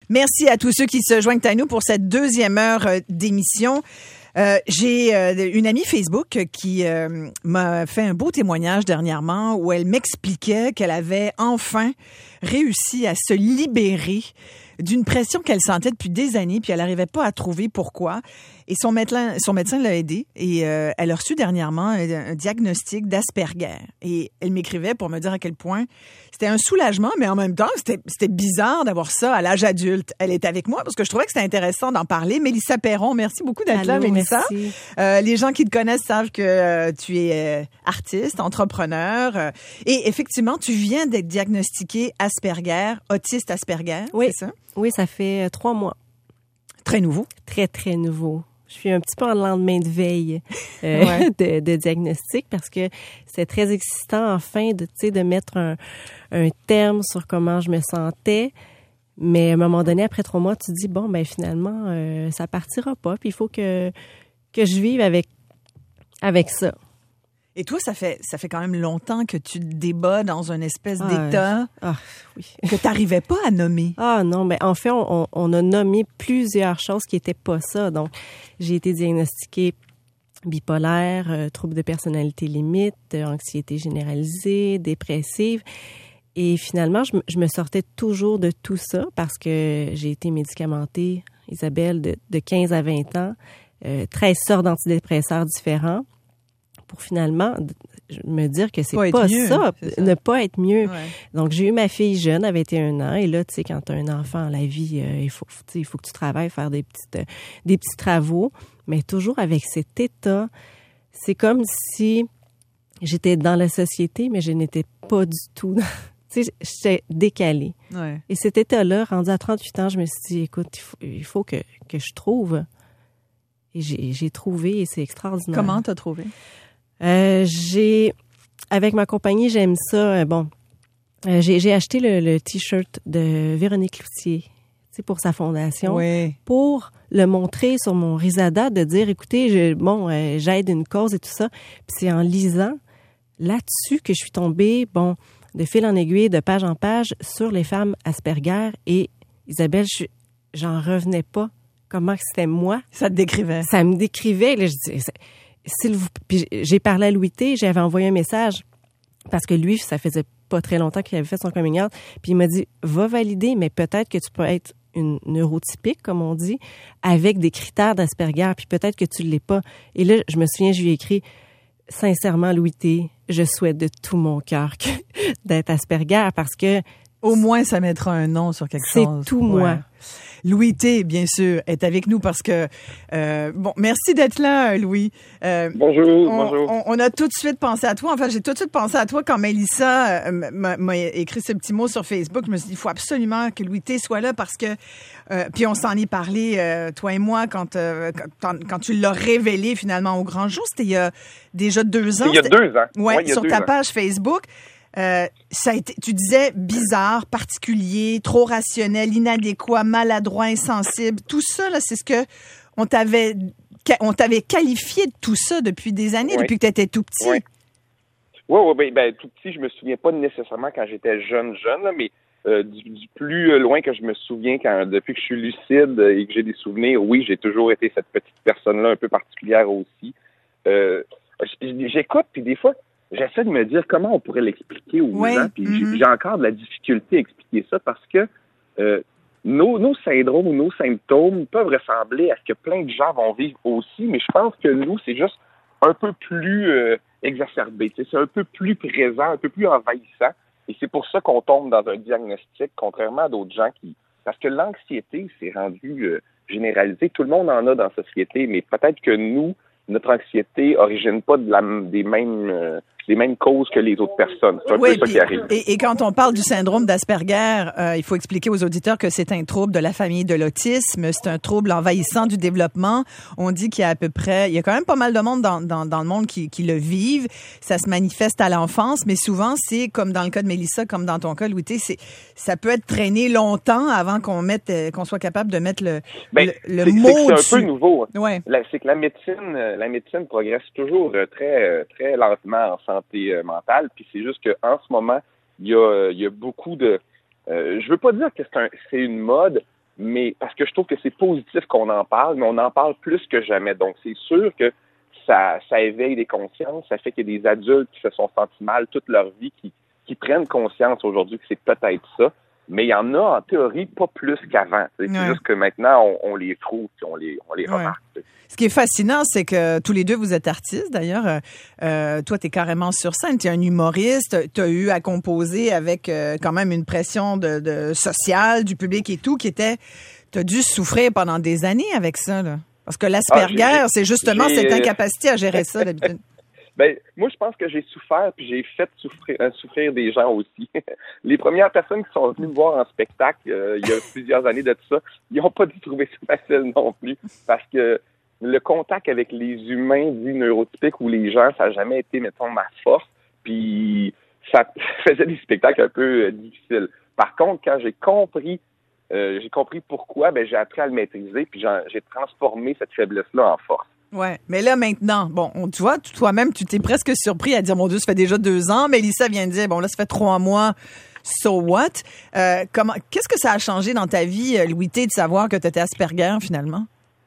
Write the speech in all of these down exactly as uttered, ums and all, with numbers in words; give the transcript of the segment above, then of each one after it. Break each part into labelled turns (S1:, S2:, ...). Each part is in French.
S1: Merci à tous ceux qui se joignent à nous pour cette deuxième heure d'émission. Euh, j'ai euh, une amie Facebook qui euh, m'a fait un beau témoignage dernièrement où elle m'expliquait qu'elle avait enfin réussi à se libérer d'une pression qu'elle sentait depuis des années, puis elle n'arrivait pas à trouver pourquoi. Et son médecin, son médecin l'a aidée et euh, elle a reçu dernièrement un, un diagnostic d'Asperger. Et elle m'écrivait pour me dire à quel point c'était un soulagement, mais en même temps, c'était, c'était bizarre d'avoir ça à l'âge adulte. Elle est avec moi parce que je trouvais que c'était intéressant d'en parler. Mélissa Perron, merci beaucoup d'être
S2: Allô,
S1: là, Mélissa.
S2: Merci.
S1: Euh, les gens qui te connaissent savent que euh, tu es euh, artiste, entrepreneur. Euh, et effectivement, tu viens d'être diagnostiqué Asperger, autiste Asperger,
S2: oui.
S1: c'est ça?
S2: Oui, ça fait euh, trois mois.
S1: Très nouveau.
S2: Très, très nouveau. Je suis un petit peu en lendemain de veille euh, ouais. de, de diagnostic parce que c'est très excitant enfin de, tu sais, de mettre un, un terme sur comment je me sentais. Mais à un moment donné, après trois mois, tu te dis, bon, ben finalement, euh, ça partira pas. Puis il faut que, que je vive avec, avec ça.
S1: Et toi, ça fait ça fait quand même longtemps que tu te débats dans une espèce
S2: ah,
S1: d'état
S2: ah, oui.
S1: que tu n'arrivais pas à nommer.
S2: Ah non, mais en fait, on, on a nommé plusieurs choses qui n'étaient pas ça. Donc, j'ai été diagnostiquée bipolaire, euh, trouble de personnalité limite, euh, anxiété généralisée, dépressive. Et finalement, je, je me sortais toujours de tout ça parce que j'ai été médicamentée, Isabelle, de, de quinze à vingt ans, euh, treize sortes d'antidépresseurs différents, pour finalement me dire que c'est pas, pas mieux, ça, c'est ça, ne pas être mieux. Ouais. Donc, j'ai eu ma fille jeune, elle avait vingt et un ans, et là, tu sais, quand tu as un enfant, la vie, euh, il faut, tu sais, il faut que tu travailles, faire des petites, euh, des petits travaux, mais toujours avec cet état. C'est comme si j'étais dans la société, mais je n'étais pas du tout. Tu sais, j'étais décalée.
S1: Ouais.
S2: Et cet état-là, rendu à trente-huit ans, je me suis dit, écoute, il faut, il faut que, que je trouve. Et j'ai, j'ai trouvé, et c'est extraordinaire.
S1: Comment t'as trouvé?
S2: Euh, j'ai, avec ma compagnie, j'aime ça. Euh, bon, euh, j'ai, j'ai acheté le, le T-shirt de Véronique Cloutier, tu sais, pour sa fondation,
S1: oui.
S2: pour le montrer sur mon Risada, de dire, écoutez, je, bon, euh, j'aide une cause et tout ça. Puis c'est en lisant là-dessus que je suis tombée, bon, de fil en aiguille, de page en page, sur les femmes Asperger. Et Isabelle, je, j'en revenais pas. Comment c'était moi?
S1: Ça te décrivait.
S2: Ça me décrivait. Là, je disais... S'il vous... Puis j'ai parlé à Louis T, j'avais envoyé un message parce que lui, ça faisait pas très longtemps qu'il avait fait son coming out, puis il m'a dit, va valider, mais peut-être que tu peux être une neurotypique, comme on dit, avec des critères d'Asperger, puis peut-être que tu l'es pas. Et là, je me souviens, je lui ai écrit, sincèrement, Louis T, je souhaite de tout mon cœur que... d'être Asperger parce que...
S1: Au moins, ça mettra un nom sur quelque
S2: c'est
S1: chose.
S2: C'est tout moi.
S1: Ouais. Louis T, bien sûr, est avec nous parce que... Euh, bon, merci d'être là, Louis.
S3: Euh, bonjour,
S1: on,
S3: bonjour.
S1: On, on a tout de suite pensé à toi. En fait, j'ai tout de suite pensé à toi quand Mélissa euh, m'a, m'a écrit ce petit mot sur Facebook. Je me suis dit, il faut absolument que Louis T soit là parce que... Euh, puis on s'en est parlé, euh, toi et moi, quand, euh, quand, quand tu l'as révélé finalement au grand jour. C'était il y a déjà deux ans.
S3: C'était il y a deux ans.
S1: Ouais,
S3: ouais,
S1: sur ta
S3: ans.
S1: page Facebook. Euh, ça a été, tu disais bizarre, particulier, trop rationnel, inadéquat, maladroit, insensible. Tout ça, là, c'est ce que on t'avait, on t'avait qualifié de tout ça depuis des années, oui. depuis que tu étais tout petit.
S3: Oui, oui, oui ben, ben, tout petit, je me souviens pas nécessairement quand j'étais jeune, jeune, là, mais euh, du, du plus loin que je me souviens, quand depuis que je suis lucide et que j'ai des souvenirs, oui, j'ai toujours été cette petite personne-là un peu particulière aussi. Euh, j'écoute, puis des fois, j'essaie de me dire comment on pourrait l'expliquer aux
S1: oui,
S3: gens, puis
S1: mm-hmm.
S3: j'ai encore de la difficulté à expliquer ça parce que euh, nos, nos syndromes ou nos symptômes peuvent ressembler à ce que plein de gens vont vivre aussi, mais je pense que nous, c'est juste un peu plus euh, exacerbé, c'est un peu plus présent, un peu plus envahissant, et c'est pour ça qu'on tombe dans un diagnostic, contrairement à d'autres gens qui... Parce que l'anxiété, c'est rendu euh, généralisé, tout le monde en a dans la société, mais peut-être que nous, notre anxiété origine pas de la, des mêmes euh, des mêmes causes que les autres personnes. C'est un
S1: oui,
S3: peu ça
S1: puis,
S3: qui arrive.
S1: Et, et quand on parle du syndrome d'Asperger, euh, il faut expliquer aux auditeurs que c'est un trouble de la famille de l'autisme. C'est un trouble envahissant du développement. On dit qu'il y a à peu près, il y a quand même pas mal de monde dans, dans, dans le monde qui, qui le vivent. Ça se manifeste à l'enfance, mais souvent c'est comme dans le cas de Mélissa, comme dans ton cas, Louis T, c'est ça peut être traîné longtemps avant qu'on mette, qu'on soit capable de mettre le,
S3: ben,
S1: le, le
S3: c'est,
S1: mot
S3: c'est, c'est
S1: dessus.
S3: un peu nouveau.
S1: Ouais.
S3: La, c'est que la médecine, la médecine progresse toujours très très lentement en santé mentale. Puis c'est juste qu'en ce moment, il y a, il y a beaucoup de... Euh, je veux pas dire que c'est, un, c'est une mode, mais parce que je trouve que c'est positif qu'on en parle, mais on en parle plus que jamais. Donc, c'est sûr que ça, ça éveille des consciences, ça fait qu'il y a des adultes qui se sont sentis mal toute leur vie, qui, qui prennent conscience aujourd'hui que c'est peut-être ça. Mais il y en a, en théorie, pas plus qu'avant. C'est ouais. juste que maintenant, on, on les trouve et on les, on les ouais. remarque.
S1: Ce qui est fascinant, c'est que tous les deux, vous êtes artistes, d'ailleurs. Euh, toi, tu es carrément sur scène. Tu es un humoriste. Tu as eu à composer avec euh, quand même une pression de, de sociale, du public et tout, qui était... Tu as dû souffrir pendant des années avec ça, là. Parce que l'Asperger, ah, c'est justement j'ai... cette incapacité à gérer ça, d'habitude.
S3: Ben, moi, je pense que j'ai souffert, puis j'ai fait souffrir, euh, souffrir des gens aussi. Les premières personnes qui sont venues me voir en spectacle, euh, il y a plusieurs années de tout ça, ils n'ont pas dû trouver ça facile non plus, parce que le contact avec les humains dits neurotypiques ou les gens, ça n'a jamais été, mettons, ma force, puis ça faisait des spectacles un peu euh, difficiles. Par contre, quand j'ai compris, euh, j'ai compris pourquoi, ben j'ai appris à le maîtriser, puis j'ai transformé cette faiblesse-là en force.
S1: Ouais, mais là maintenant, bon, on, tu vois, toi-même, tu t'es presque surpris à dire, mon Dieu, ça fait déjà deux ans. Mélissa vient de dire, bon, là, ça fait trois mois. So what? Euh, comment, qu'est-ce que ça a changé dans ta vie, Louis T, de savoir que tu étais Asperger finalement?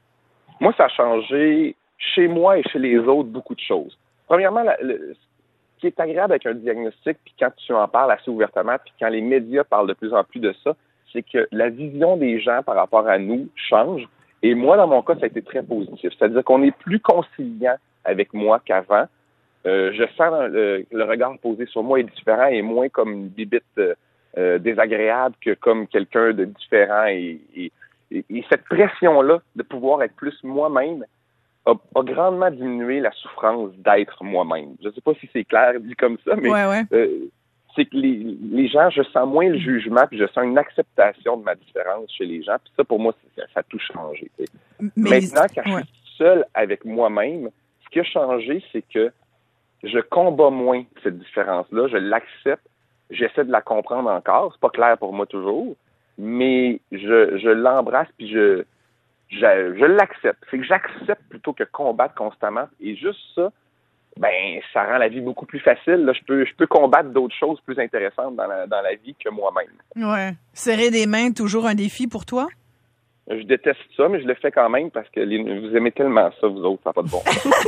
S3: Moi, ça a changé chez moi et chez les autres beaucoup de choses. Premièrement, la, le, ce qui est agréable avec un diagnostic, puis quand tu en parles assez ouvertement, puis quand les médias parlent de plus en plus de ça, c'est que la vision des gens par rapport à nous change. Et moi, dans mon cas, ça a été très positif. C'est-à-dire qu'on est plus conciliant avec moi qu'avant. Euh, je sens le, le regard posé sur moi est différent et moins comme une bibite euh, euh, désagréable que comme quelqu'un de différent. Et, et, et, et cette pression-là de pouvoir être plus moi-même a, a grandement diminué la souffrance d'être moi-même. Je ne sais pas si c'est clair dit comme ça, mais
S1: ouais, ouais.
S3: Euh, c'est que les, les gens, je sens moins le jugement, puis je sens une acceptation de ma différence chez les gens. Puis ça, pour moi, ça, ça a tout changé. Mais maintenant, quand ouais. je suis seul avec moi-même, ce qui a changé, c'est que je combats moins cette différence-là. Je l'accepte. J'essaie de la comprendre encore. C'est pas clair pour moi toujours. Mais je, je l'embrasse, puis je, je, je l'accepte. C'est que j'accepte plutôt que combattre constamment. Et juste ça, ben ça rend la vie beaucoup plus facile. Là, je peux je peux combattre d'autres choses plus intéressantes dans la dans la vie que moi-même.
S1: Ouais. Serrer des mains, toujours un défi pour toi?
S3: Je déteste ça, mais je le fais quand même parce que les, vous aimez tellement ça, vous autres, ça n'a pas de bon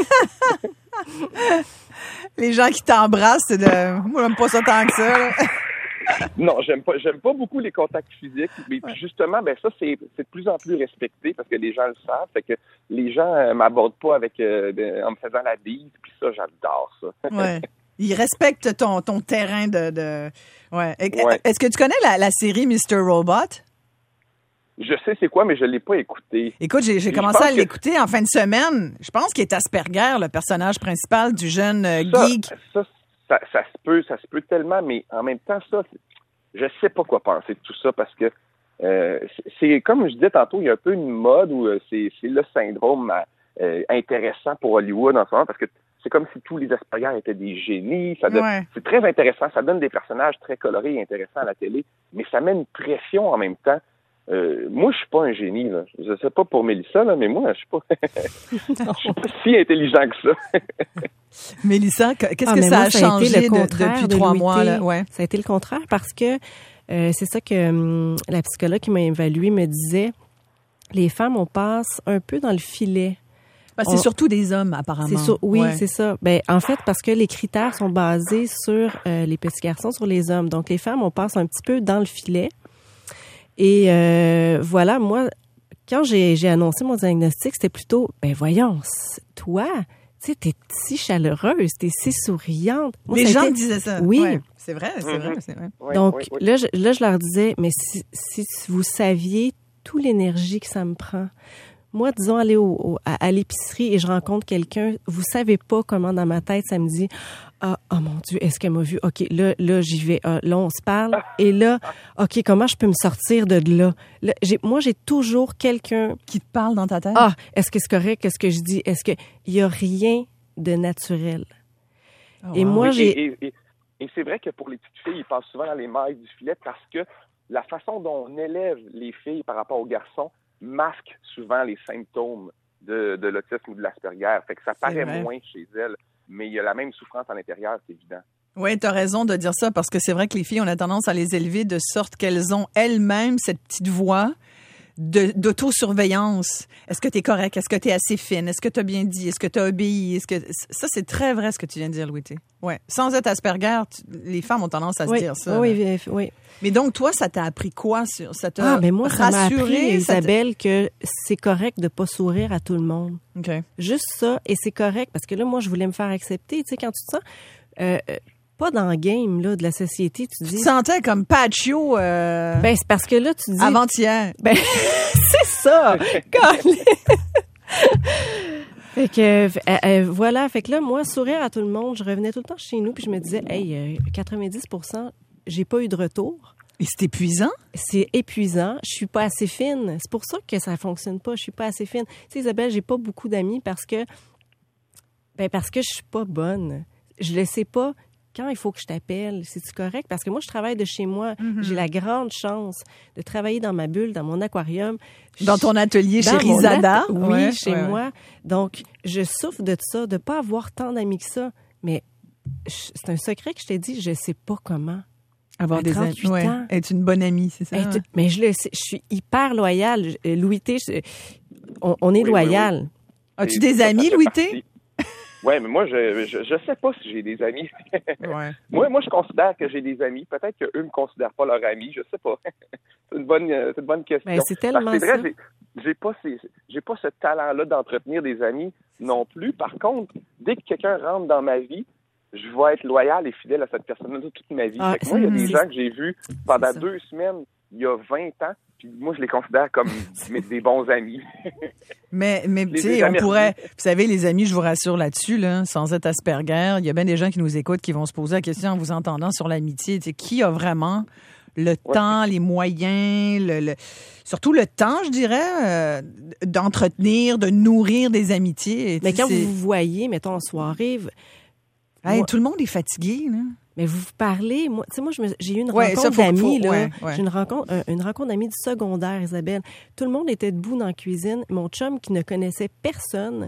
S3: sens.
S1: Les gens qui t'embrassent, c'est de... Moi, j'aime pas ça tant que ça, là.
S3: Non, j'aime pas j'aime pas beaucoup les contacts physiques, mais ouais. justement, ben ça, c'est, c'est de plus en plus respecté parce que les gens le savent, fait que les gens euh, m'abordent pas avec euh, de, en me faisant la bise, puis ça, j'adore ça.
S1: Ouais. Ils respectent ton, ton terrain de... de... Ouais. ouais. Est-ce que tu connais la, la série mister Robot?
S3: Je sais c'est quoi, mais je l'ai pas écouté.
S1: Écoute, j'ai, j'ai commencé à l'écouter que... en fin de semaine. Je pense qu'il est Asperger, le personnage principal du jeune euh,
S3: ça,
S1: geek.
S3: Ça, Ça, ça se peut, ça se peut tellement, mais en même temps, ça, je sais pas quoi penser de tout ça parce que euh, c'est, c'est comme je disais tantôt, il y a un peu une mode où euh, c'est, c'est le syndrome euh, intéressant pour Hollywood en ce moment parce que c'est comme si tous les Asperger étaient des génies. Ça donne, ouais. C'est très intéressant, ça donne des personnages très colorés et intéressants à la télé, mais ça met une pression en même temps. Euh, moi, je suis pas un génie, là. Je sais pas pour Mélissa, là, mais moi, je suis pas, je suis pas si intelligent que ça.
S1: Mélissa, qu'est-ce ah, que ça
S2: moi,
S1: a
S2: ça
S1: changé
S2: a été le
S1: de, depuis trois mois, là? Ouais.
S2: Ça a été le contraire parce que euh, c'est ça que hum, la psychologue qui m'a évaluée me disait. Les femmes, on passe un peu dans le filet.
S1: Ben, c'est on... surtout des hommes, apparemment.
S2: C'est sur... Oui,
S1: ouais.
S2: c'est ça. Ben, en fait, parce que les critères sont basés sur euh, les petits garçons, sur les hommes. Donc, les femmes, on passe un petit peu dans le filet. Et euh, voilà, moi, quand j'ai, j'ai annoncé mon diagnostic, c'était plutôt, ben voyons, toi, tu sais, t'es si chaleureuse, t'es si souriante. Moi,
S1: les gens
S2: été...
S1: disaient ça.
S2: Oui.
S1: Ouais, c'est vrai, c'est mm-hmm. vrai, c'est vrai.
S2: Oui, Donc, oui, oui. Là, je, là, je leur disais, mais si, si vous saviez toute l'énergie que ça me prend. Moi, disons, aller au, au, à, à l'épicerie et je rencontre quelqu'un, vous savez pas comment dans ma tête ça me dit « Ah, oh mon Dieu, est-ce qu'elle m'a vu? OK, là, là j'y vais. Ah, là, on se parle. Et là, OK, comment je peux me sortir de là? là j'ai, moi, j'ai toujours quelqu'un...
S1: Qui te parle dans ta tête?
S2: Ah, est-ce que c'est correct? Qu'est-ce que je dis? Est-ce que... Il y a rien de naturel.
S1: Oh,
S2: et
S1: wow.
S2: moi,
S3: et,
S2: j'ai...
S3: Et, et, et c'est vrai que pour les petites filles, ils passent souvent dans les mailles du filet parce que la façon dont on élève les filles par rapport aux garçons masque souvent les symptômes de, de l'autisme ou de l'Asperger. Fait que ça paraît moins chez elles, mais il y a la même souffrance à l'intérieur, c'est évident.
S1: Oui, tu as raison de dire ça, parce que c'est vrai que les filles, on a tendance à les élever de sorte qu'elles ont elles-mêmes cette petite voix de, d'autosurveillance. Est-ce que tu es correct? Est-ce que tu es assez fine? Est-ce que tu as bien dit? Est-ce que tu as obéi? Est-ce que ça, c'est très vrai ce que tu viens de dire, Louis-T. Ouais. Sans être Asperger, tu, les femmes ont tendance à se
S2: oui,
S1: dire ça.
S2: Oui, oui, oui.
S1: Mais donc, toi, ça t'a appris quoi? Sur, ça t'a
S2: ah, mais moi, ça
S1: rassuré,
S2: m'a appris,
S1: ça
S2: Isabelle, que c'est correct de pas sourire à tout le monde.
S1: Okay.
S2: Juste ça, et c'est correct, parce que là, moi, je voulais me faire accepter. Tu sais, quand tu te sens... Euh, pas dans le game là, de la société, tu dis...
S1: Tu te sentais comme Pacho... Euh...
S2: Ben, c'est parce que là, tu dis...
S1: Avant-hier.
S2: Ben, c'est ça! Fait que, euh, euh, voilà. Fait que là, moi, sourire à tout le monde, je revenais tout le temps chez nous, puis je me disais, hey, euh, quatre-vingt-dix pour cent, j'ai pas eu de retour.
S1: Et c'est épuisant?
S2: C'est épuisant. Je suis pas assez fine. C'est pour ça que ça fonctionne pas. Je suis pas assez fine. Tu sais, Isabelle, j'ai pas beaucoup d'amis parce que, ben, parce que je suis pas bonne. Je le sais pas. Quand il faut que je t'appelle, c'est-tu correct? Parce que moi, je travaille de chez moi. Mm-hmm. J'ai la grande chance de travailler dans ma bulle, dans mon aquarium.
S1: Dans ton atelier
S2: dans
S1: chez Rizada?
S2: At- oui,
S1: ouais,
S2: chez
S1: ouais,
S2: moi.
S1: Ouais.
S2: Donc, je souffre de ça, de pas avoir tant d'amis que ça. Mais je, c'est un secret que je t'ai dit, je sais pas comment.
S1: Avoir
S2: à
S1: des amis. Ouais. Être une bonne amie, c'est ça?
S2: Être, mais je le sais, je suis hyper loyale. Louis-T, je, on, on est oui, loyal.
S3: Oui, oui.
S1: As-tu des amis, Louis-T?
S3: Oui, mais moi, je, je je sais pas si j'ai des amis.
S1: ouais.
S3: Moi, moi, je considère que j'ai des amis. Peut-être qu'eux me considèrent pas leurs amis. Je sais pas. c'est une bonne, c'est une bonne question.
S2: Ben, c'est tellement
S3: c'est vrai,
S2: ça.
S3: J'ai, j'ai pas ces, j'ai pas ce talent-là d'entretenir des amis non plus. Par contre, dès que quelqu'un rentre dans ma vie, je vais être loyal et fidèle à cette personne-là toute ma vie.
S2: Ah,
S3: fait que moi, il y a des
S2: c'est...
S3: gens que j'ai vus pendant deux semaines, il y a vingt ans. Puis moi, je les considère comme des bons amis.
S1: mais, mais tu sais, on pourrait... Vous savez, les amis, je vous rassure là-dessus, là, sans être Asperger, il y a bien des gens qui nous écoutent qui vont se poser la question en vous entendant sur l'amitié. Tu sais, qui a vraiment le ouais. temps, les moyens, le, le, surtout le temps, je dirais, euh, d'entretenir, de nourrir des amitiés.
S2: Mais quand c'est... vous vous voyez, mettons, en soirée...
S1: Hey, moi... Tout le monde est fatigué, là.
S2: Mais vous parlez, moi, tu sais, moi, je me, j'ai eu une
S1: ouais,
S2: rencontre
S1: ça,
S2: d'amis,
S1: faut,
S2: là.
S1: Ouais, ouais.
S2: J'ai une rencontre, une rencontre d'amis du secondaire, Isabelle. Tout le monde était debout dans la cuisine. Mon chum, qui ne connaissait personne,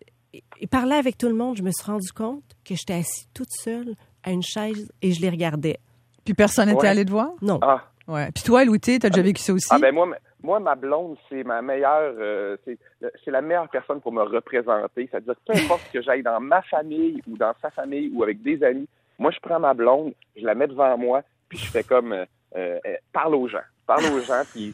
S2: il parlait avec tout le monde. Je me suis rendu compte que j'étais assise toute seule à une chaise et je les regardais.
S1: Puis personne n'était
S3: ouais.
S1: allé te voir?
S2: Non.
S3: Ah.
S1: Ouais. Puis toi, Louis-T, t'as déjà
S3: ah,
S1: vécu ça aussi?
S3: Ah, ben moi, moi, ma blonde, c'est ma meilleure, euh, c'est, c'est la meilleure personne pour me représenter. C'est-à-dire que peu importe que j'aille dans ma famille ou dans sa famille ou avec des amis, moi, je prends ma blonde, je la mets devant moi, puis je fais comme, euh, euh, parle aux gens, parle aux gens, puis...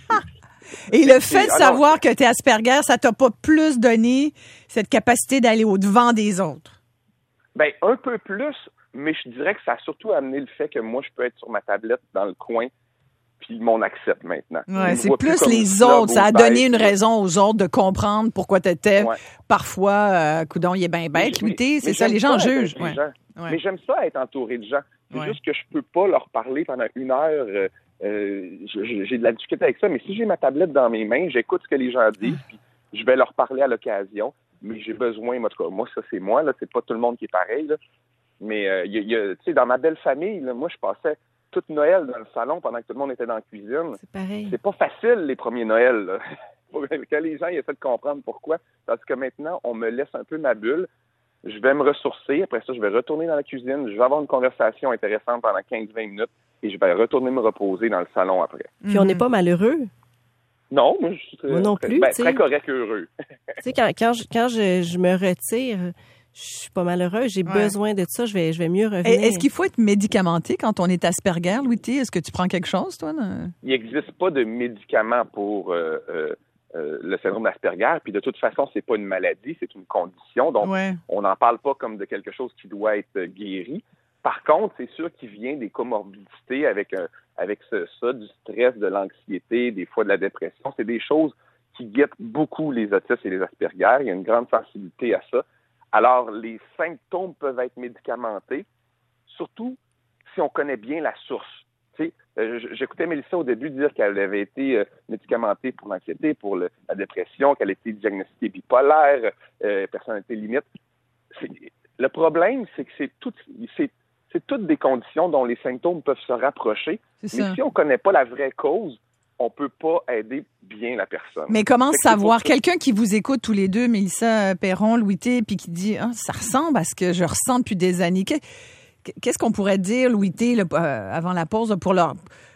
S1: Et le fait de savoir que tu es Asperger, ça t'a pas plus donné cette capacité d'aller au-devant des autres?
S3: Bien, un peu plus, mais je dirais que ça a surtout amené le fait que moi, je peux être sur ma tablette dans le coin, puis on accepte maintenant.
S1: Ouais, c'est plus, plus les autres. Ça a donné une raison aux autres de comprendre pourquoi tu étais ouais. parfois, euh, coudon, il est bien bête, Louis-T, c'est ça, les gens jugent.
S3: Ouais. Gens. Ouais. Mais j'aime ça être entouré de gens. C'est ouais. juste que je peux pas leur parler pendant une heure. Euh, euh, j'ai de la difficulté avec ça, mais si j'ai ma tablette dans mes mains, j'écoute ce que les gens disent, puis je vais leur parler à l'occasion. Mais j'ai besoin, en tout cas, moi, ça, c'est moi, là, c'est pas tout le monde qui est pareil, là. Mais, euh, y a, y a, tu sais, dans ma belle famille, là, moi, je passais toute Noël dans le salon pendant que tout le monde était dans la cuisine.
S2: C'est pareil.
S3: C'est pas facile, les premiers Noëls, là. Que les gens essaient de comprendre pourquoi. Parce que maintenant, on me laisse un peu ma bulle. Je vais me ressourcer. Après ça, je vais retourner dans la cuisine. Je vais avoir une conversation intéressante pendant quinze à vingt minutes et je vais retourner me reposer dans le salon après.
S2: Puis on n'est pas malheureux.
S3: Non, moi, je suis très,
S2: moi non plus,
S3: ben, très correct et heureux.
S2: Tu sais, quand, quand, je, quand je, je me retire, je suis pas malheureuse. J'ai ouais. besoin de ça. Je vais, je vais mieux revenir.
S1: Est-ce qu'il faut être médicamenté quand on est Asperger, Louis-T? Est-ce que tu prends quelque chose, toi? Non?
S3: Il n'existe pas de médicament pour... Euh, euh, Euh, le syndrome d'Asperger, puis de toute façon, c'est pas une maladie, c'est une condition, donc
S1: ouais.
S3: on n'en parle pas comme de quelque chose qui doit être guéri. Par contre, c'est sûr qu'il vient des comorbidités avec euh, avec ce, ça, du stress, de l'anxiété, des fois de la dépression. C'est des choses qui guettent beaucoup les autistes et les Asperger. Il y a une grande sensibilité à ça. Alors, les symptômes peuvent être médicamentés, surtout si on connaît bien la source. Tu sais, euh, j'écoutais Mélissa au début dire qu'elle avait été euh, médicamentée pour l'anxiété, pour le, la dépression, qu'elle était diagnostiquée bipolaire, euh, personnalité limite. C'est, le problème, c'est que c'est, tout, c'est, c'est toutes des conditions dont les symptômes peuvent se rapprocher. C'est mais ça. Si on ne connaît pas la vraie cause, on ne peut pas aider bien la personne.
S1: Mais comment savoir? Quelqu'un qui vous écoute tous les deux, Mélissa Perron, Louis-T, puis qui dit ah, « ça ressemble à ce que je ressens depuis des années ». Qu'est-ce qu'on pourrait dire, Louis-T, là, euh, avant la pause, là, pour leur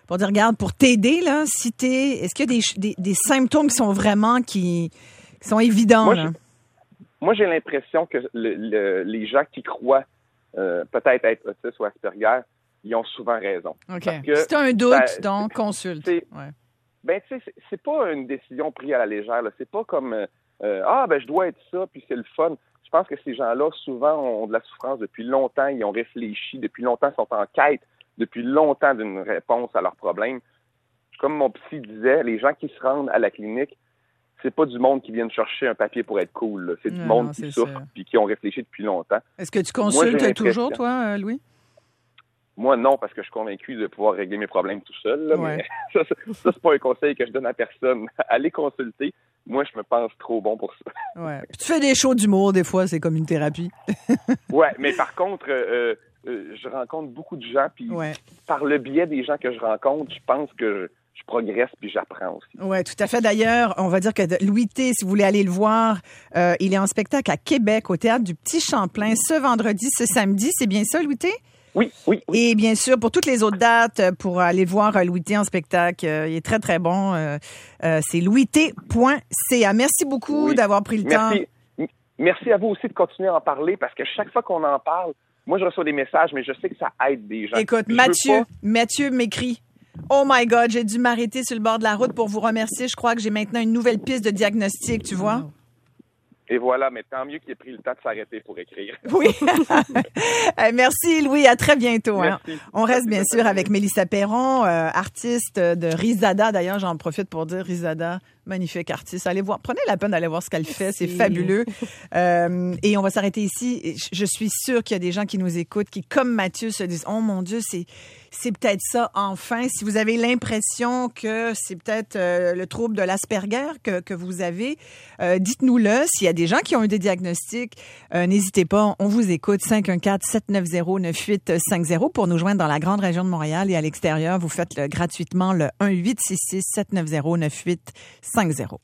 S1: pour dire, regarde, pour t'aider, là, si t'es, est-ce qu'il y a des, des, des symptômes qui sont vraiment, qui, qui sont évidents,
S3: moi,
S1: là?
S3: Je, moi, j'ai l'impression que le, le, les gens qui croient euh, peut-être être autistes ou Asperger, ils ont souvent raison.
S1: OK.
S3: Parce que
S1: si tu as un doute,
S3: ça,
S1: donc, consulte.
S3: C'est,
S1: ouais.
S3: Ben, tu sais, c'est, c'est pas une décision prise à la légère, là. C'est pas comme, euh, ah, ben, je dois être ça, puis c'est le fun. Je pense que ces gens-là, souvent, ont de la souffrance depuis longtemps, ils ont réfléchi depuis longtemps, sont en quête depuis longtemps d'une réponse à leurs problèmes. Comme mon psy disait, les gens qui se rendent à la clinique, c'est pas du monde qui viennent chercher un papier pour être cool, là. C'est du
S1: non,
S3: monde
S1: non,
S3: qui souffre puis qui ont réfléchi depuis longtemps.
S1: Est-ce que tu consultes
S3: Moi,
S1: toujours, toi, Louis?
S3: Moi, non, parce que je suis convaincu de pouvoir régler mes problèmes tout seul. Là,
S1: ouais.
S3: Mais ça, ça, ça, c'est pas un conseil que je donne à personne. Allez consulter. Moi, je me pense trop bon pour ça.
S1: Ouais. Puis tu fais des shows d'humour, des fois, c'est comme une thérapie.
S3: Ouais, mais par contre, euh, euh, je rencontre beaucoup de gens, puis
S1: ouais.
S3: par le biais des gens que je rencontre, je pense que je, je progresse puis j'apprends aussi.
S1: Oui, tout à fait. D'ailleurs, on va dire que Louis T, si vous voulez aller le voir, euh, il est en spectacle à Québec, au Théâtre du Petit Champlain, ce vendredi, ce samedi. C'est bien ça, Louis T?
S3: Oui, oui, oui.
S1: Et bien sûr, pour toutes les autres dates, pour aller voir Louis T en spectacle, euh, il est très, très bon. Euh, euh, c'est louis t point c a. Merci beaucoup oui. d'avoir pris le
S3: Merci.
S1: temps.
S3: Merci à vous aussi de continuer à en parler parce que chaque fois qu'on en parle, moi, je reçois des messages, mais je sais que ça aide des gens.
S1: Écoute, Mathieu, pas... Mathieu m'écrit. Oh my God, j'ai dû m'arrêter sur le bord de la route pour vous remercier. Je crois que j'ai maintenant une nouvelle piste de diagnostic, tu vois.
S3: Wow. Et voilà, mais tant mieux qu'il ait pris le temps de s'arrêter pour écrire.
S1: Oui. Merci, Louis. À très bientôt. Hein. On reste bien sûr avec Mélissa Perron, euh, artiste de Rizada. D'ailleurs, j'en profite pour dire Rizada, magnifique artiste. Allez voir, prenez la peine d'aller voir ce qu'elle fait. C'est fabuleux. Euh, et on va s'arrêter ici. Je suis sûre qu'il y a des gens qui nous écoutent qui, comme Mathieu, se disent « Oh mon Dieu, c'est... » C'est peut-être ça, enfin. Si vous avez l'impression que c'est peut-être euh, le trouble de l'Asperger que, que vous avez, euh, dites-nous-le. S'il y a des gens qui ont eu des diagnostics, euh, n'hésitez pas. On vous écoute. cinq un quatre, sept neuf zéro, neuf huit cinq zéro pour nous joindre dans la grande région de Montréal et à l'extérieur. Vous faites le, gratuitement le un huit six six, sept neuf zéro, neuf huit cinq zéro.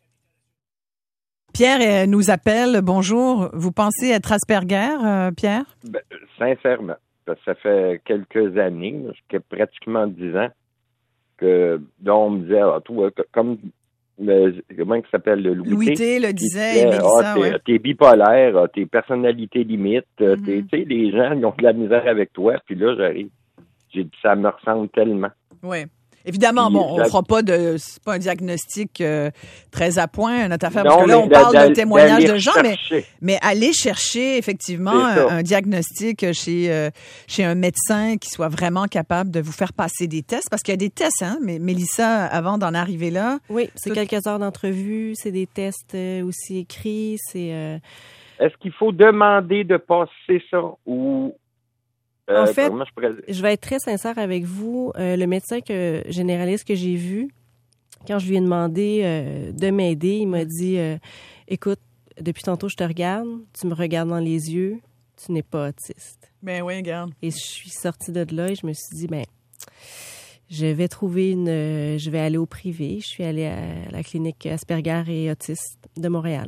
S1: Pierre nous appelle. Bonjour. Vous pensez être Asperger, euh, Pierre?
S4: Ben, sincèrement. Parce que ça fait quelques années, pratiquement dix ans, que dont on me disait, ah, toi, comme le, comment il s'appelle le Louis,
S1: Louis T le disait, Mélissa,
S4: ah, t'es,
S1: ouais.
S4: t'es bipolaire, ah, t'es personnalité limite,
S1: Mm-hmm.
S4: t'es, tu sais, les gens ils ont de la misère avec toi, puis là j'arrive, j'ai dit ça me ressemble tellement.
S1: Oui. Évidemment,
S4: puis,
S1: bon, on ne
S4: la...
S1: fera pas de, c'est pas un diagnostic euh, très à point, notre affaire,
S4: non,
S1: parce que là, on
S4: d'a,
S1: parle
S4: d'a,
S1: de témoignages de gens, mais,
S4: chercher.
S1: mais aller chercher effectivement un, un diagnostic chez, euh, chez un médecin qui soit vraiment capable de vous faire passer des tests, parce qu'il y a des tests, hein, mais Mélissa, avant d'en arriver là.
S2: Oui, c'est
S1: tout...
S2: quelques heures d'entrevue, c'est des tests aussi écrits, c'est... Euh...
S4: Est-ce qu'il faut demander de passer ça ou...
S2: En fait,
S4: euh, je, pourrais...
S2: je vais être très sincère avec vous. Euh, le médecin que, généraliste que j'ai vu, quand je lui ai demandé euh, de m'aider, il m'a dit euh, « Écoute, depuis tantôt, je te regarde, tu me regardes dans les yeux, tu n'es pas autiste. »
S1: Ben oui, regarde.
S2: Et je suis sortie de là et je me suis dit « Ben, je vais trouver une... Je vais aller au privé. » Je suis allée à la clinique Asperger et Autistes de Montréal.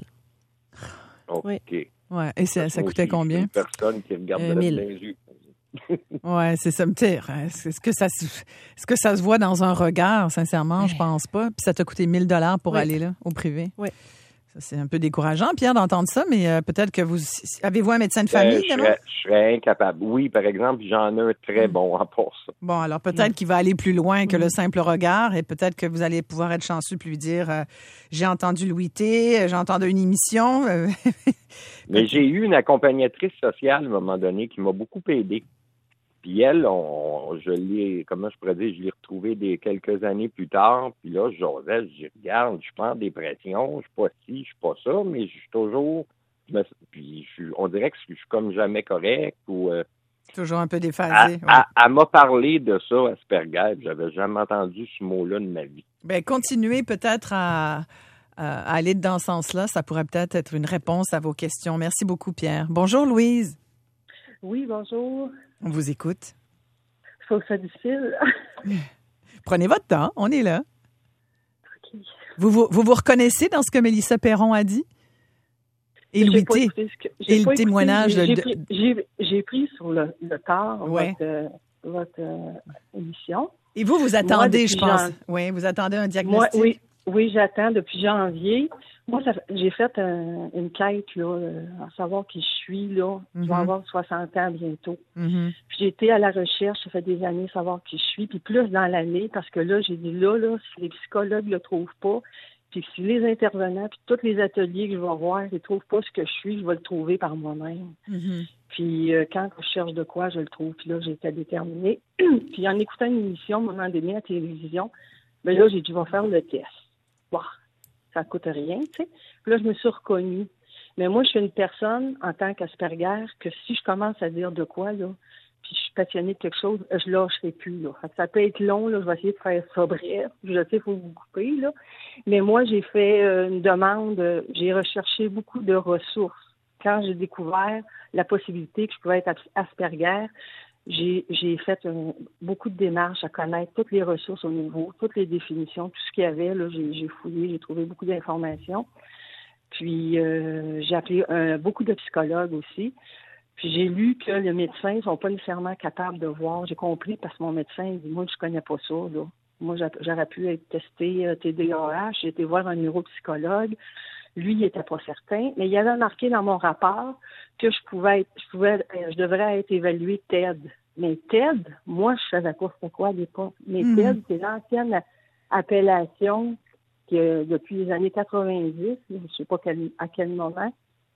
S4: OK.
S2: Oui.
S1: Ouais. Et ça, ça coûtait combien?
S4: Une personne qui regarde
S2: euh,
S4: dans
S2: mille.
S4: les yeux.
S1: Ouais, c'est ça me tire. Est-ce que ça, est-ce que ça se voit dans un regard, sincèrement? Je pense pas. Puis ça t'a coûté mille dollars pour
S2: oui.
S1: aller là, au privé.
S2: Oui.
S1: Ça, c'est un peu décourageant, Pierre, d'entendre ça, mais euh, peut-être que vous... Avez-vous un médecin de famille,
S4: euh, je, serais, je serais incapable. Oui, par exemple, j'en ai un très bon en pour ça.
S1: Bon, alors peut-être qu'il va aller plus loin que le simple regard et peut-être que vous allez pouvoir être chanceux puis lui dire euh, j'ai entendu Louis T, j'ai entendu une émission. Euh,
S4: mais j'ai eu une accompagnatrice sociale à un moment donné qui m'a beaucoup aidé. Puis elle, on, je l'ai, comment je pourrais dire, je l'ai retrouvée des quelques années plus tard. Puis là, j'osais, je dis, regarde, je prends des pressions, je suis pas ci, je suis pas ça, mais je suis toujours, je me, puis je, on dirait que je suis comme jamais correct ou. Euh,
S1: toujours un peu déphasé.
S4: Elle,
S1: ouais.
S4: elle, elle m'a parlé de ça, Asperger, j'avais jamais entendu ce mot-là de ma vie.
S1: Bien, continuez peut-être à, à aller dans ce sens-là. Ça pourrait peut-être être une réponse à vos questions. Merci beaucoup, Pierre. Bonjour, Louise.
S5: Oui, bonjour.
S1: On vous écoute.
S5: Je trouve ça difficile.
S1: Prenez votre temps, on est là.
S5: OK.
S1: Vous vous, vous, vous reconnaissez dans ce que Mélissa Perron a dit? Et Louis T.
S5: Que,
S1: et le témoignage.
S5: J'ai,
S1: de...
S5: pris, j'ai, j'ai pris sur le, le tard
S1: ouais.
S5: votre, votre euh, émission.
S1: Et vous, vous attendez,
S5: Moi,
S1: je pense.
S5: jan...
S1: Oui, vous attendez un
S5: Moi,
S1: diagnostic?
S5: oui, oui, j'attends depuis janvier. Moi, ça, j'ai fait un, une quête, là, euh, à savoir qui je suis, là. Mm-hmm. Je vais avoir soixante ans bientôt. Mm-hmm. Puis j'ai été à la recherche, ça fait des années, savoir qui je suis, puis plus dans l'année, parce que là, j'ai dit, là, là, si les psychologues le trouvent pas, puis si les intervenants, puis tous les ateliers que je vais voir, ils ne trouvent pas ce que je suis, je vais le trouver par moi-même. Mm-hmm. Puis euh, quand je cherche de quoi, je le trouve. Puis là, j'étais déterminée. Puis en écoutant une émission, à un moment donné, à la télévision, bien là, j'ai dit, je vais faire le test. Wow. Ça ne coûte rien, tu sais. Puis là, je me suis reconnue. Mais moi, je suis une personne, en tant qu'Asperger, que si je commence à dire de quoi, là, puis je suis passionnée de quelque chose, je lâcherai plus, là. Fait que ça peut être long, là, je vais essayer de faire ça bref. Je sais, il faut vous couper, là. Mais moi, j'ai fait euh, une demande, euh, j'ai recherché beaucoup de ressources. Quand j'ai découvert la possibilité que je pouvais être Asperger, j'ai, j'ai fait un, beaucoup de démarches à connaître toutes les ressources au niveau, toutes les définitions, tout ce qu'il y avait. Là, j'ai, j'ai fouillé, j'ai trouvé beaucoup d'informations. Puis, euh, j'ai appelé euh, beaucoup de psychologues aussi. Puis, j'ai lu que les médecins ne sont pas nécessairement capables de voir. J'ai compris parce que mon médecin il dit, moi, je connais pas ça. Là. Moi, j'aurais pu être testé euh, T D A H. J'ai été voir un neuropsychologue. Lui, il n'était pas certain, mais il avait marqué dans mon rapport que je pouvais être, je pouvais, je devrais être évaluée T E D. Mais T E D, moi, je savais pas c'était quoi à l'époque. Mais mmh. T E D, c'est l'ancienne appellation que depuis les années quatre-vingt-dix, je ne sais pas quel, à quel moment,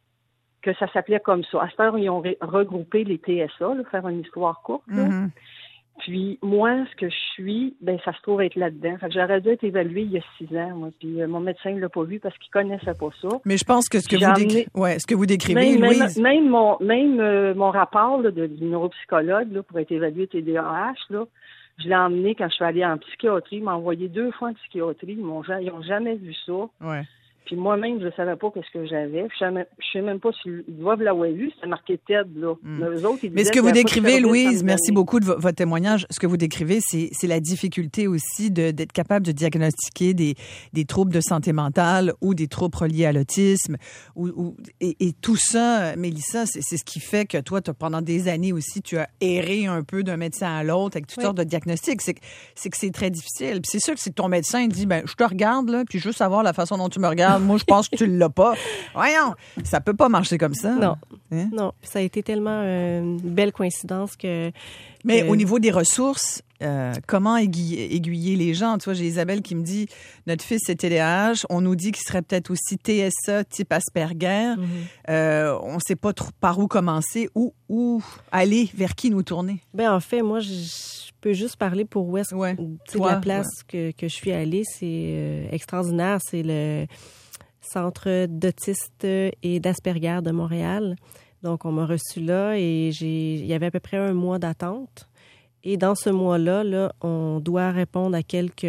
S5: que ça s'appelait comme ça. À cette heure, ils ont ré- regroupé les T S A, là, faire une histoire courte. Là. Mmh. Puis, moi, ce que je suis, ben ça se trouve être là-dedans. Fait que j'aurais dû être évaluée il y a six ans, moi. Puis, euh, mon médecin ne l'a pas vu parce qu'il connaissait pas ça.
S1: Mais je pense que ce que, vous, amené... décri... ouais, ce que vous décrivez,
S5: même,
S1: Louise...
S5: Même, même mon, même, euh, mon rapport là, de, du neuropsychologue là, pour être évalué T D A H, là, je l'ai emmené quand je suis allée en psychiatrie. Il m'a envoyé deux fois en psychiatrie. Ils m'ont, ils n'ont jamais vu ça.
S1: Ouais.
S5: Puis moi-même, je ne savais pas qu'est-ce que j'avais. Je ne sais même pas s'ils doivent l'avoir vu. C'était marqué T E D, là. Mm. Mais, eux autres, ils
S1: Mais ce que vous décrivez, Louise, merci beaucoup de v- votre témoignage. Ce que vous décrivez, c'est, c'est la difficulté aussi de, d'être capable de diagnostiquer des, des troubles de santé mentale ou des troubles reliés à l'autisme. Ou, ou, et, et tout ça, Mélissa, c'est, c'est ce qui fait que toi, pendant des années aussi, tu as erré un peu d'un médecin à l'autre avec toutes oui. sortes de diagnostics. C'est, c'est que c'est très difficile. Puis c'est sûr que si ton médecin dit, ben, je te regarde, là, puis je veux savoir la façon dont tu me regardes, moi, je pense que tu ne l'as pas. Voyons, ça peut pas marcher comme ça.
S2: Non,
S1: hein?
S2: non. Ça a été tellement euh, une belle coïncidence que...
S1: Mais
S2: que...
S1: au niveau des ressources, euh, comment aiguiller, aiguiller les gens? Tu vois, j'ai Isabelle qui me dit, notre fils est T D A H, on nous dit qu'il serait peut-être aussi T S A type Asperger. Mm-hmm. Euh, on ne sait pas trop par où commencer, où, où aller, vers qui nous tourner.
S2: Ben en fait, moi, je... je peux juste parler pour où est-ce ouais. que la place ouais. que, que je suis allée. C'est euh, extraordinaire. C'est le Centre d'autistes et d'Asperger de Montréal. Donc, on m'a reçu là et j'ai, il y avait à peu près un mois d'attente. Et dans ce mois-là, là, on doit répondre à quelques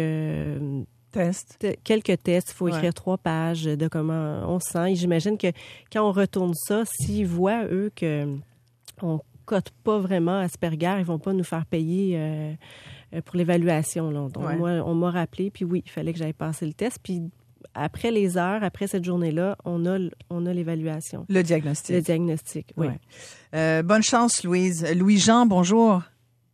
S1: tests.
S2: T- quelques tests. Il faut écrire
S1: ouais.
S2: trois pages de comment on se sent. Et j'imagine que quand on retourne ça, s'ils voient, eux, qu'on cote pas vraiment Asperger, ils vont pas nous faire payer euh, pour l'évaluation. Là. Donc, ouais. moi, on m'a rappelé, puis oui, il fallait que j'aille passer le test. Puis après les heures, après cette journée-là, on a, on a l'évaluation.
S1: Le diagnostic.
S2: Le diagnostic, oui.
S1: Ouais. Euh, bonne chance, Louise. Louis-Jean, bonjour.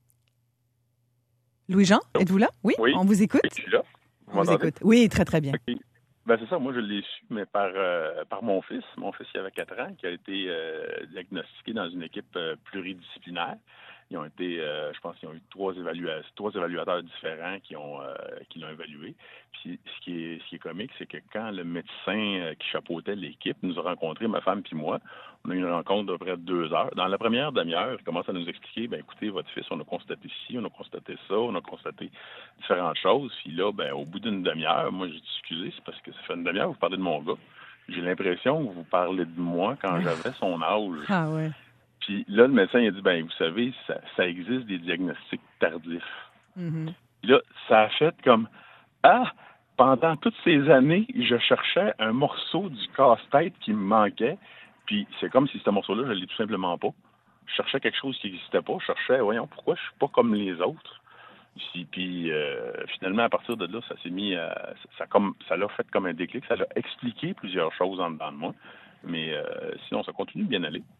S1: Louis-Jean, êtes-vous là? Oui, oui, on vous écoute.
S6: Oui, je suis là.
S1: On vous écoute. Oui, très, très bien.
S6: Okay. Ben, c'est ça, moi je l'ai su, mais par, euh, par mon fils. Mon fils, il avait quatre ans, qui a été euh, diagnostiqué dans une équipe euh, pluridisciplinaire. Ils ont été, euh, je pense qu'ils ont eu trois, évalua- trois évaluateurs différents qui ont euh, qui l'ont évalué. Puis ce qui est ce qui est comique, c'est que quand le médecin euh, qui chapeautait l'équipe nous a rencontrés, ma femme puis moi, on a eu une rencontre d'à peu près deux heures. Dans la première demi-heure, il commence à nous expliquer, ben écoutez, votre fils, on a constaté ci, on a constaté ça, on a constaté différentes choses. Puis là, ben au bout d'une demi-heure, moi j'ai dit excusez, c'est parce que ça fait une demi-heure que vous parlez de mon gars. J'ai l'impression que vous parlez de moi quand j'avais son âge.
S1: Ah ouais.
S6: Puis là, le médecin il a dit, ben vous savez, ça, ça existe des diagnostics tardifs. Mm-hmm. Là, ça a fait comme, ah, pendant toutes ces années, je cherchais un morceau du casse-tête qui me manquait, puis c'est comme si ce morceau-là, je ne l'ai tout simplement pas. Je cherchais quelque chose qui n'existait pas, je cherchais, voyons, pourquoi je suis pas comme les autres? Puis, puis euh, finalement, à partir de là, ça s'est mis à, ça, comme, ça l'a fait comme un déclic, ça l'a expliqué plusieurs choses en dedans de moi, mais euh, sinon, ça continue de bien aller.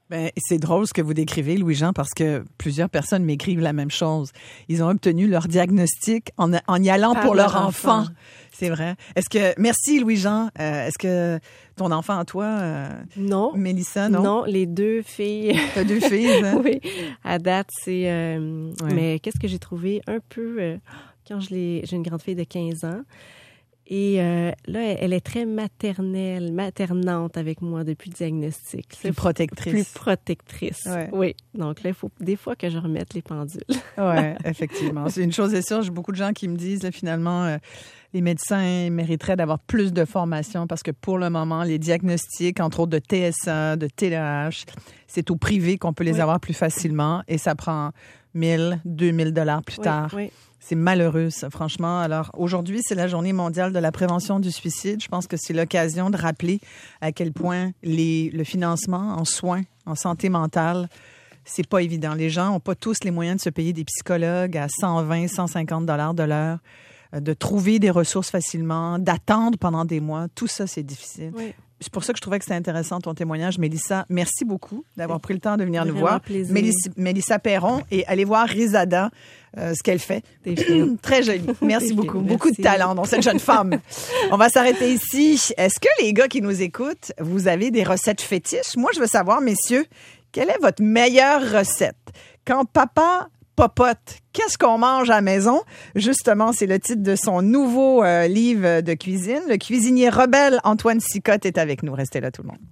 S1: Ben, c'est drôle ce que vous décrivez, Louis-Jean, parce que plusieurs personnes m'écrivent la même chose. Ils ont obtenu leur diagnostic en, en y allant Par pour leur enfant. enfant. C'est vrai. Est-ce que, merci Louis-Jean, euh, est-ce que ton enfant à toi, euh,
S2: non.
S1: Mélissa, non?
S2: Non, les deux filles.
S1: T'as deux filles, hein?
S2: Oui, à date, c'est... Euh, ouais. Mais qu'est-ce que j'ai trouvé un peu... Euh, quand je l'ai... J'ai une grande fille de quinze ans. Et euh, là, elle est très maternelle, maternante avec moi depuis le diagnostic.
S1: Plus protectrice.
S2: Plus protectrice, ouais. Oui. Donc là, il faut des fois que je remette les pendules.
S1: Oui, effectivement. C'est une chose est sûre, j'ai beaucoup de gens qui me disent, là, finalement, euh, les médecins mériteraient d'avoir plus de formation parce que pour le moment, les diagnostics, entre autres de T S A, de T D A H, c'est au privé qu'on peut les oui. avoir plus facilement et ça prend mille, deux mille dollars plus
S2: oui,
S1: tard.
S2: Oui.
S1: C'est malheureux, ça, franchement. Alors, aujourd'hui, c'est la journée mondiale de la prévention du suicide. Je pense que c'est l'occasion de rappeler à quel point les, le financement en soins, en santé mentale, c'est pas évident. Les gens n'ont pas tous les moyens de se payer des psychologues à cent vingt, cent cinquante dollars de l'heure, de trouver des ressources facilement, d'attendre pendant des mois. Tout ça, c'est difficile. Oui. C'est pour ça que je trouvais que c'était intéressant ton témoignage. Mélissa, merci beaucoup d'avoir pris le temps de venir nous voir. Mélissa, Mélissa Perron, et allez voir Rizada, euh, ce qu'elle fait. Très jolie. Merci beaucoup. Merci. Beaucoup de talent dans cette jeune femme. On va s'arrêter ici. Est-ce que les gars qui nous écoutent, vous avez des recettes fétiches? Moi, je veux savoir, messieurs, quelle est votre meilleure recette? Quand papa popote, qu'est-ce qu'on mange à la maison? Justement, c'est le titre de son nouveau euh, livre de cuisine. Le cuisinier rebelle Antoine Sicotte est avec nous. Restez là, tout le monde.